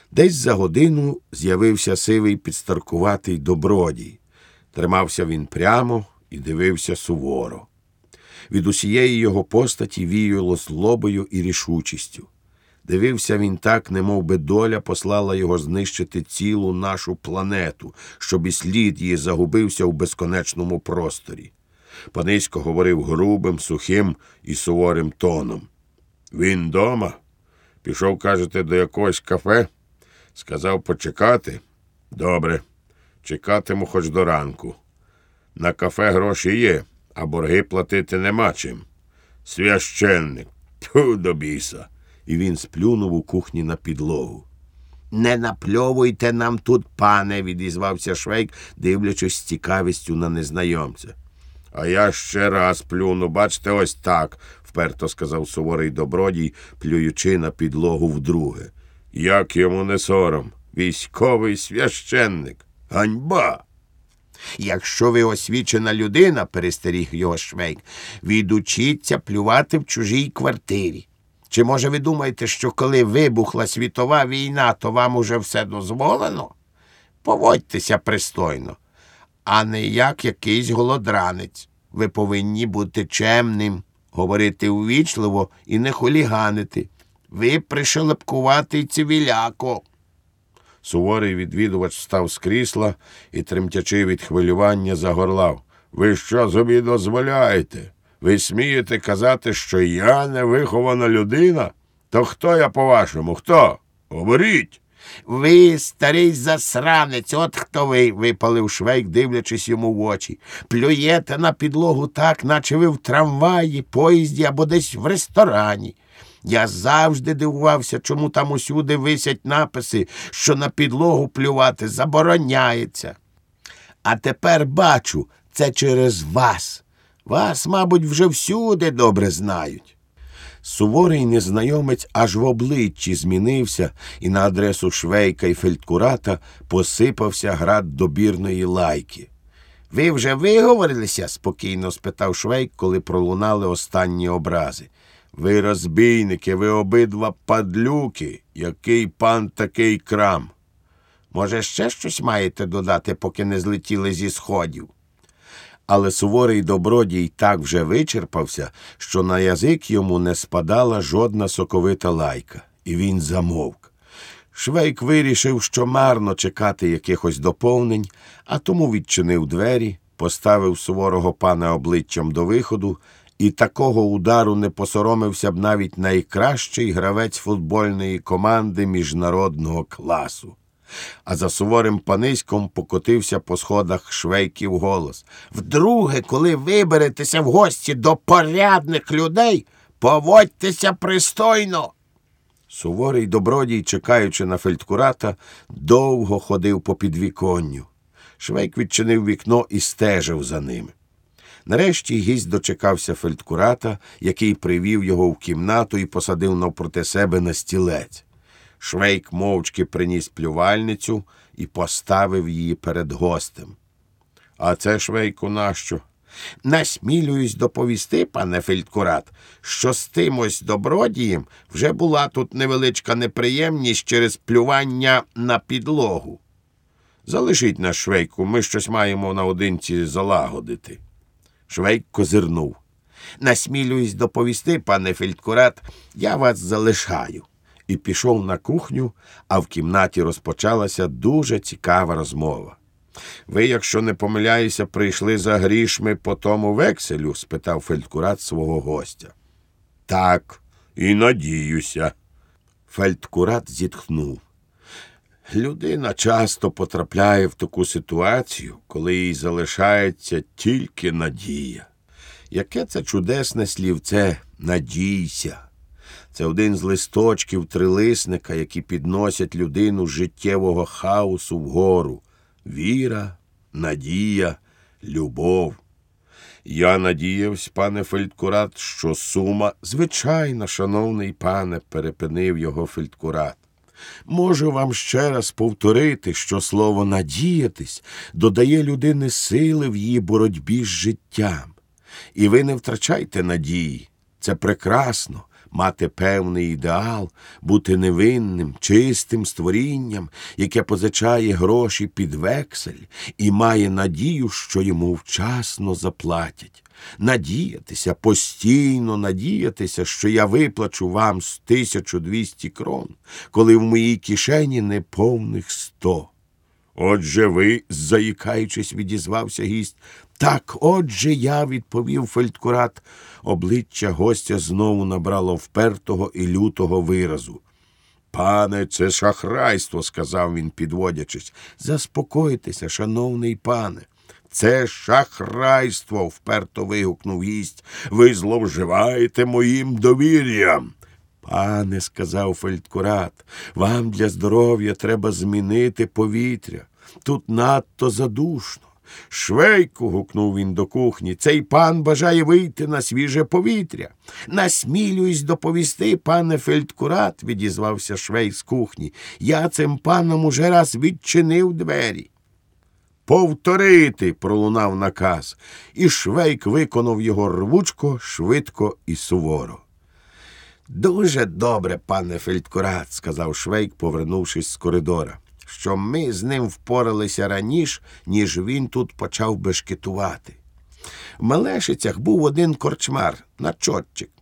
Десь за годину з'явився сивий підстаркуватий добродій. Тримався він прямо і дивився суворо. Від усієї його постаті віяло злобою і рішучістю. Дивився він так, немов би доля послала його знищити цілу нашу планету, щоб і слід її загубився в безконечному просторі. Панисько говорив грубим, сухим і суворим тоном. «Він дома? Пішов, кажете, до якогось кафе? Сказав почекати? Добре, чекатиму хоч до ранку. На кафе гроші є, а борги платити нема чим. Священник! Тьфу до біса!» І він сплюнув у кухні на підлогу. «Не напльовуйте нам тут, пане!» – відізвався Швейк, дивлячись з цікавістю на незнайомця. «А я ще раз плюну, бачите, ось так!» – вперто сказав суворий добродій, плюючи на підлогу вдруге. «Як йому не сором? Військовий священник! Ганьба!» «Якщо ви освічена людина, – перестеріг його Швейк, – відучіться плювати в чужій квартирі. Чи, може, ви думаєте, що коли вибухла світова війна, то вам уже все дозволено? Поводьтеся пристойно, а не як якийсь голодранець. Ви повинні бути чемним, говорити увічливо і не хуліганити. Ви пришелепкуватий цивіляко». Суворий відвідувач встав з крісла і, тремтячи від хвилювання, загорлав. «Ви що собі дозволяєте? Ви смієте казати, що я невихована людина? То хто я, по-вашому? Хто? Говоріть!» «Ви, старий засранець, от хто ви!» – випалив Швейк, дивлячись йому в очі. «Плюєте на підлогу так, наче ви в трамваї, поїзді або десь в ресторані. Я завжди дивувався, чому там усюди висять написи, що на підлогу плювати забороняється. А тепер бачу, це через вас. Вас, мабуть, вже всюди добре знають». Суворий незнайомець аж в обличчі змінився, і на адресу Швейка і фельдкурата посипався град добірної лайки. «Ви вже виговорилися?» – спокійно спитав Швейк, коли пролунали останні образи. «Ви розбійники, ви обидва падлюки. Який пан, такий крам. Може, ще щось маєте додати, поки не злетіли зі сходів?» Але суворий добродій так вже вичерпався, що на язик йому не спадала жодна соковита лайка, і він замовк. Швейк вирішив, що марно чекати якихось доповнень, а тому відчинив двері, поставив суворого пана обличчям до виходу, і такого удару не посоромився б навіть найкращий гравець футбольної команди міжнародного класу. А за суворим паниськом покотився по сходах Швейків голос. «Вдруге, коли виберетеся в гості до порядних людей, поводьтеся пристойно!» Суворий добродій, чекаючи на фельдкурата, довго ходив по підвіконню. Швейк відчинив вікно і стежив за ними. Нарешті гість дочекався фельдкурата, який привів його в кімнату і посадив навпроти себе на стілець. Швейк мовчки приніс плювальницю і поставив її перед гостем. «А це, Швейку, нащо?» «Насмілююсь доповісти, пане фельдкурат, що з тим ось добродієм вже була тут невеличка неприємність через плювання на підлогу. Залишіть нас, Швейку, ми щось маємо наодинці залагодити». Швейк козирнув. «Насмілююсь доповісти, пане фельдкурат, я вас залишаю». І пішов на кухню, а в кімнаті розпочалася дуже цікава розмова. «Ви, якщо не помиляюся, прийшли за грішми по тому векселю?» – спитав фельдкурат свого гостя. «Так, і надіюся». Фельдкурат зітхнув. Людина часто потрапляє в таку ситуацію, коли їй залишається тільки надія. Яке це чудесне слівце «надійся». Це один з листочків трилисника, які підносять людину з життєвого хаосу вгору. Віра, надія, любов. Я надіявся, пане фельдкурат, що сума... «Звичайно, шановний пане», – перепинив його фельдкурат. «Можу вам ще раз повторити, що слово «надіятись» додає людині сили в її боротьбі з життям. І ви не втрачайте надії. Це прекрасно. мати певний ідеал, бути невинним, чистим створінням, яке позичає гроші під вексель і має надію, що йому вчасно заплатять. Надіятися, постійно надіятися, що я виплачу вам 1200 крон, коли в моїй кишені неповних 100. Отже ви, заїкаючись, відізвався гість. Так, отже я, відповів фельдкурат. Обличчя гостя знову набрало впертого і лютого виразу. Пане, це шахрайство, сказав він, підводячись. Заспокойтеся, шановний пане. Це шахрайство, вперто вигукнув гість. Ви зловживаєте моїм довір'ям. Пане, сказав фельдкурат, вам для здоров'я треба змінити повітря. Тут надто задушно. Швейку, гукнув він до кухні, цей пан бажає вийти на свіже повітря. Насмілююсь доповісти, пане фельдкурат, відізвався Швейк з кухні. Я цим паном уже раз відчинив двері. Повторити, пролунав наказ, і Швейк виконав його рвучко, швидко і суворо. Дуже добре, пане фельдкурат, сказав Швейк, повернувшись з коридора, що ми з ним впоралися раніше, ніж він тут почав бешкетувати. В Мелешицях був один корчмар, начотчик.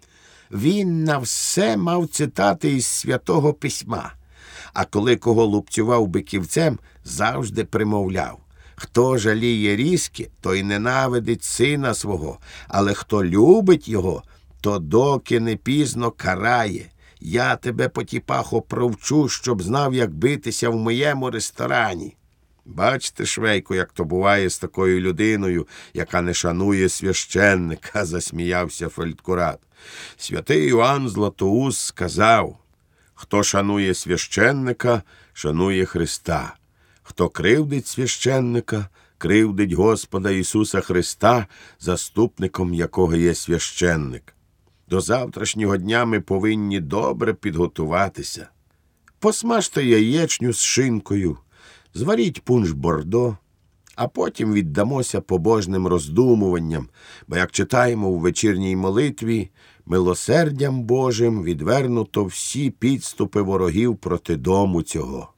Він на все мав цитати із Святого Письма, а коли кого лупцював биківцем, завжди примовляв: хто жаліє різки, той ненавидить сина свого, але хто любить його, то доки не пізно карає. Я тебе, потіпахо, провчу, щоб знав, як битися в моєму ресторані. Бачите, Швейку, як то буває з такою людиною, яка не шанує священника, засміявся фельдкурат. Святий Іоанн Златоуст сказав: хто шанує священника, шанує Христа. Хто кривдить священника, кривдить Господа Ісуса Христа, заступником якого є священник. До завтрашнього дня ми повинні добре підготуватися. Посмажте яєчню з шинкою, зваріть пунш бордо, а потім віддамося побожним роздумуванням, бо, як читаємо у вечірній молитві, милосердям Божим відвернуто всі підступи ворогів проти дому цього.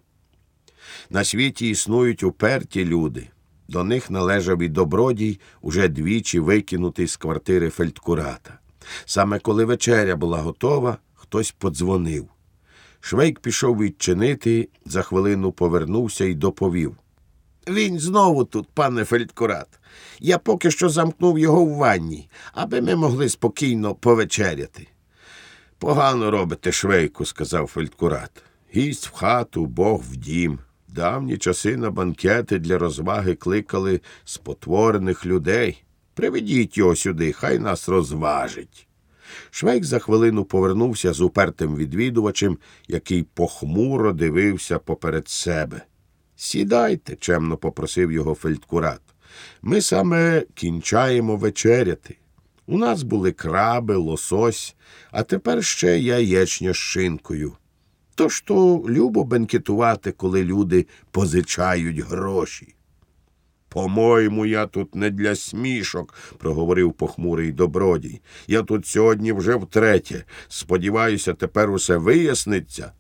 На світі існують уперті люди. До них належав і Добродій, уже двічі викинутий з квартири фельдкурата. Саме коли вечеря була готова, хтось подзвонив. Швейк пішов відчинити, за хвилину повернувся і доповів: він знову тут, пане фельдкурат. Я поки що замкнув його в ванні, аби ми могли спокійно повечеряти. Погано робите, Швейку, сказав фельдкурат. Гість в хату, Бог в дім. Давні часи на банкети для розваги кликали спотворених людей. Приведіть його сюди, хай нас розважить. Швейк за хвилину повернувся з упертим відвідувачем, який похмуро дивився поперед себе. Сідайте, чемно попросив його фельдкурат. Ми саме кінчаємо вечеряти. У нас були краби, лосось, а тепер ще яєчня з шинкою. Тож то любо бенкетувати, коли люди позичають гроші. По-моєму, я тут не для смішок, проговорив похмурий Добродій. Я тут сьогодні вже втретє. Сподіваюся, тепер усе виясниться.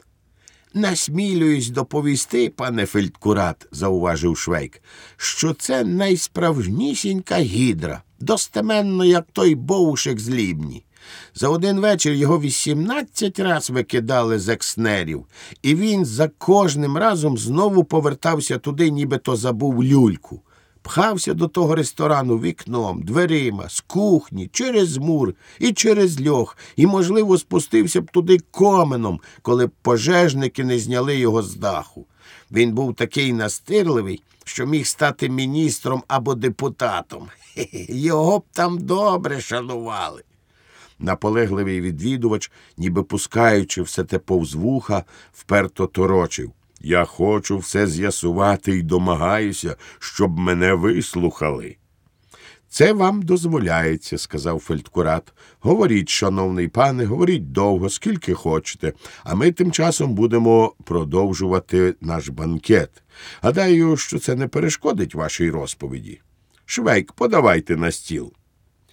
Насмілююсь доповісти, пане фельдкурат, зауважив Швейк, що це найсправжнісінька гідра, достеменно, як той Боушек з Лібні. За один вечір його 18 раз викидали з екснерів, і він за кожним разом знову повертався туди, нібито забув люльку. Пхався до того ресторану вікном, дверима, з кухні, через мур і через льох, і, можливо, спустився б туди коменом, коли б пожежники не зняли його з даху. Він був такий настирливий, що міг стати міністром або депутатом. Його б там добре шанували. Наполегливий відвідувач, ніби пускаючи все те повз вуха, вперто торочив: я хочу все з'ясувати і домагаюся, щоб мене вислухали. Це вам дозволяється, сказав фельдкурат. Говоріть, шановний пане, говоріть довго, скільки хочете, а ми тим часом будемо продовжувати наш банкет. Гадаю, що це не перешкодить вашій розповіді. Швейк, подавайте на стіл.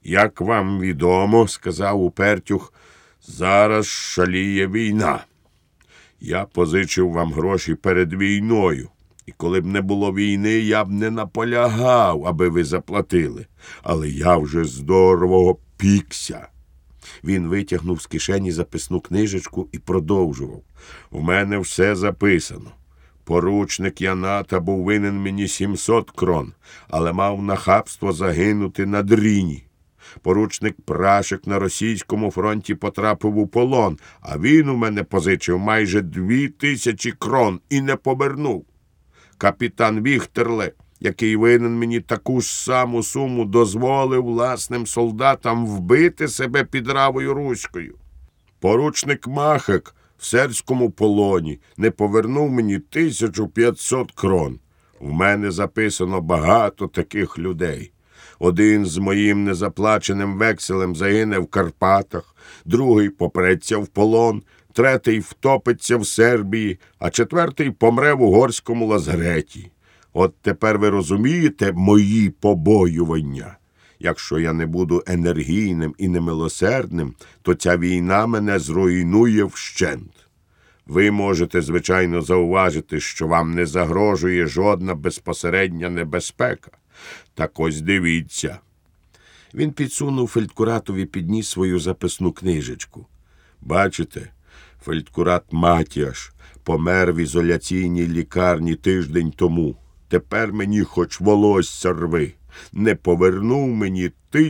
Як вам відомо, сказав Упертюх, зараз шаліє війна. Я позичив вам гроші перед війною. І коли б не було війни, я б не наполягав, аби ви заплатили. Але я вже здорово пікся. Він витягнув з кишені записну книжечку і продовжував. В мене все записано. Поручник Яната був винен мені 700 крон, але мав нахабство загинути на дріні. Поручник Прашик на російському фронті потрапив у полон, а він у мене позичив майже 2000 крон і не повернув. Капітан Віхтерле, який винен мені таку ж саму суму, дозволив власним солдатам вбити себе підравою руською. Поручник Махек в сербському полоні не повернув мені 1500 крон. В мене записано багато таких людей. Один з моїм незаплаченим векселем загине в Карпатах, другий попреться в полон, третій втопиться в Сербії, а четвертий помре в угорському лазареті. От тепер ви розумієте мої побоювання. Якщо я не буду енергійним і немилосердним, то ця війна мене зруйнує вщент. Ви можете, звичайно, зауважити, що вам не загрожує жодна безпосередня небезпека. Так ось дивіться. Він підсунув фельдкуратові під ніс свою записну книжечку. Бачите, фельдкурат Матіаш помер в ізоляційній лікарні тиждень тому. Тепер мені хоч волосся рви. Не повернув мені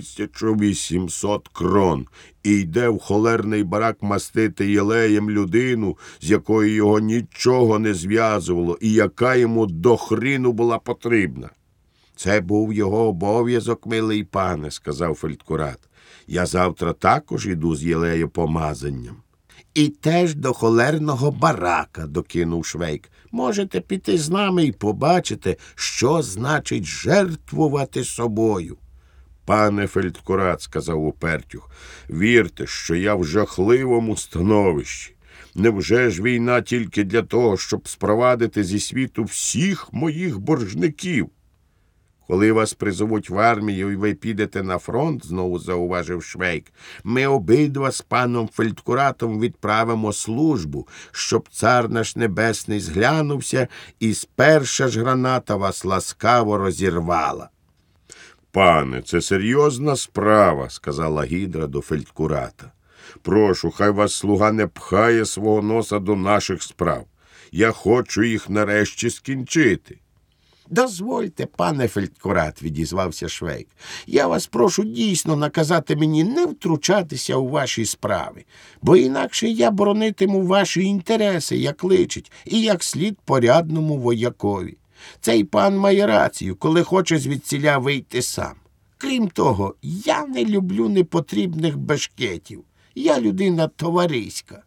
1800 крон і йде в холерний барак мастити єлеєм людину, з якою його нічого не зв'язувало і яка йому до хріну була потрібна. Це був його обов'язок, милий пане, сказав фельдкурат. Я завтра також іду з єлеєпомазанням. І теж до холерного барака, докинув Швейк. Можете піти з нами і побачите, що значить жертвувати собою. Пане фельдкурат, сказав Упертюх, вірте, що я в жахливому становищі. Невже ж війна тільки для того, щоб спровадити зі світу всіх моїх боржників? Коли вас призовуть в армію і ви підете на фронт, знову зауважив Швейк, ми обидва з паном фельдкуратом відправимо службу, щоб цар наш небесний зглянувся і перша ж граната вас ласкаво розірвала. Пане, це серйозна справа, сказала Гідра до фельдкурата. Прошу, хай вас слуга не пхає свого носа до наших справ. Я хочу їх нарешті скінчити. Дозвольте, пане фельдкурат, відізвався Швейк. Я вас прошу дійсно наказати мені не втручатися у ваші справи, бо інакше я боронитиму ваші інтереси, як личить, і як слід порядному воякові. Цей пан має рацію, коли хоче звідсіля вийти сам. Крім того, я не люблю непотрібних бешкетів. Я людина товариська.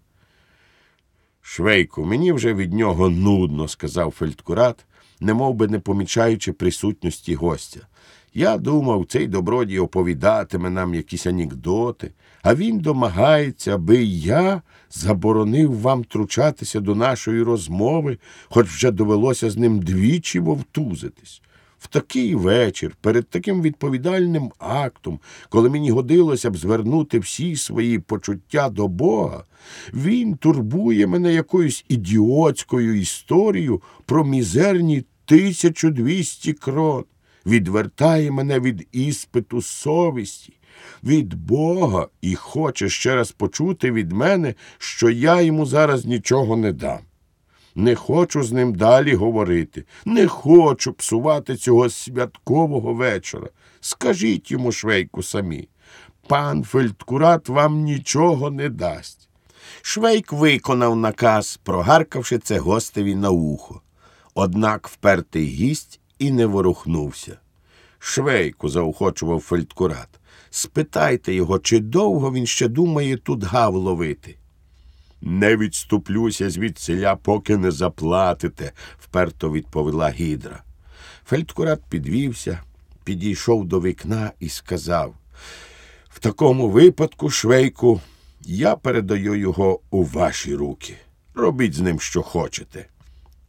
Швейку, мені вже від нього нудно, сказав фельдкурат, немовби не помічаючи присутності гостя. Я думав, цей добродій оповідатиме нам якісь анекдоти, а він домагається, аби я заборонив вам втручатися до нашої розмови, хоч вже довелося з ним двічі вовтузитись. В такий вечір, перед таким відповідальним актом, коли мені годилося б звернути всі свої почуття до Бога, він турбує мене якоюсь ідіотською історією про мізерні 1200 крон, відвертає мене від іспиту совісті, від Бога і хоче ще раз почути від мене, що я йому зараз нічого не дам. Не хочу з ним далі говорити, не хочу псувати цього святкового вечора. Скажіть йому, Швейку, самі, пан фельдкурат вам нічого не дасть. Швейк виконав наказ, прогаркавши це гостеві на ухо. Однак впертий гість і не ворухнувся. Швейку, заохочував фельдкурат, спитайте його, чи довго він ще думає тут гав ловити. Не відступлюся звідсиля, поки не заплатите, вперто відповіла Гідра. Фельдкурат підвівся, підійшов до вікна і сказав, в такому випадку, Швейку, я передаю його у ваші руки. Робіть з ним, що хочете.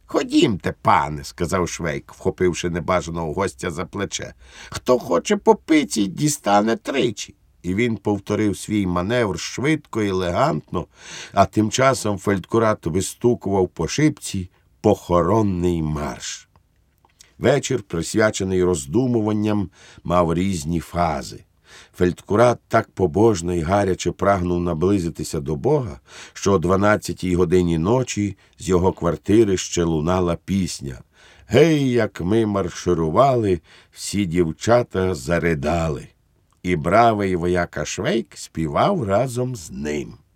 Ходімте, пане, сказав Швейк, вхопивши небажаного гостя за плече. Хто хоче по пиці, дістане тричі. І він повторив свій маневр швидко і елегантно, а тим часом фельдкурат вистукував по шибці похоронний марш. Вечір, присвячений роздумуванням, мав різні фази. Фельдкурат так побожно і гаряче прагнув наблизитися до Бога, що о 12-й годині ночі з його квартири ще лунала пісня. «Гей, як ми марширували, всі дівчата заридали». І бравий вояка Швейк співав разом з ним.